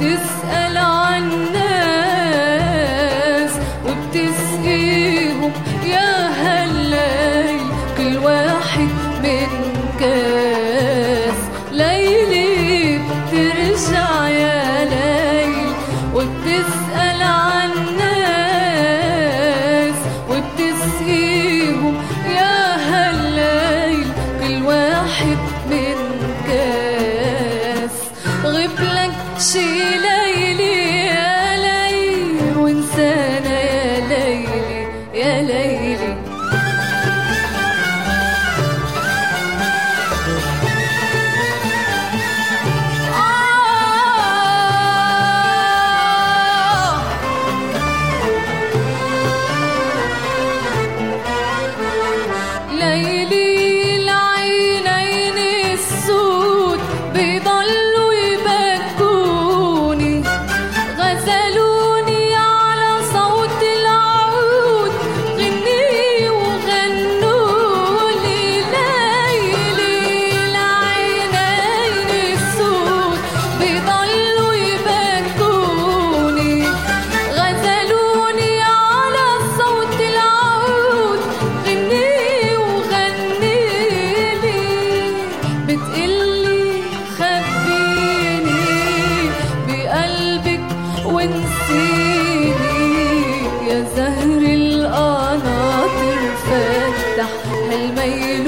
وبتسأل عالناس وبتسقيهم يا هالليل كل واحد من كاس. ليلي بترجع يا ليل وبتسأل عالناس وبتسقيهم يا هالليل كل واحد من كاس. غبلك شي ليلي يا ليل وانسانا يا ليلي يا ليلي. ليلي العينين السود بيضلوا يبكوني، غزلوني على صوت العود غني وغنولي. ليلي العينين السود بيضلوا يبكوني، غزلوني على صوت العود غني بتقلي خبيني بقلبك ونسيني يا زهر القناطر. فتح هالميل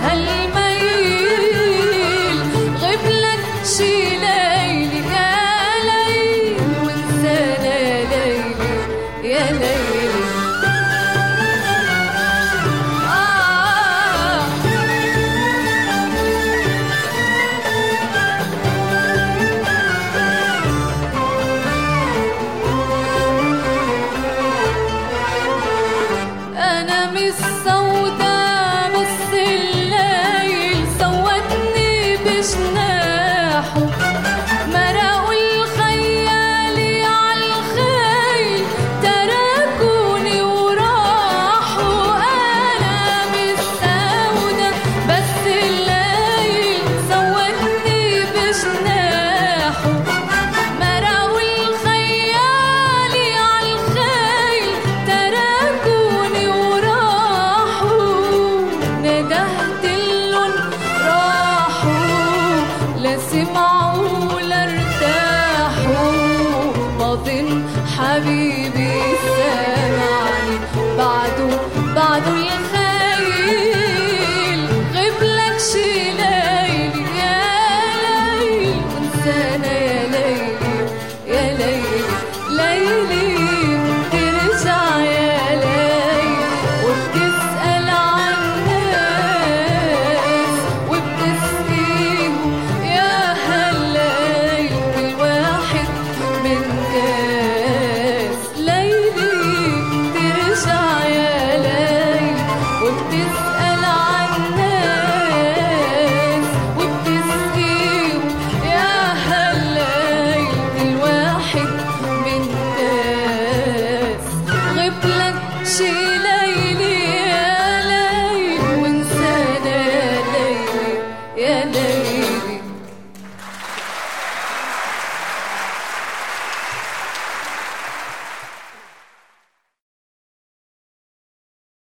وهالميل غبلك شي ليلي يا ليل وانسانا يا ليلي يا ليلي. أنا مش سودا بس الليل سودني بجناحه، مرقوا الخيالي عالخيل تركوني وراحوا. أنا مش سودا بس الليل سودني بجناحه، مرقوا الخيالي عالخيل تركوني ندهتلن راحوا لا سمعوا لا ارتاحوا. ما ظن حبيبي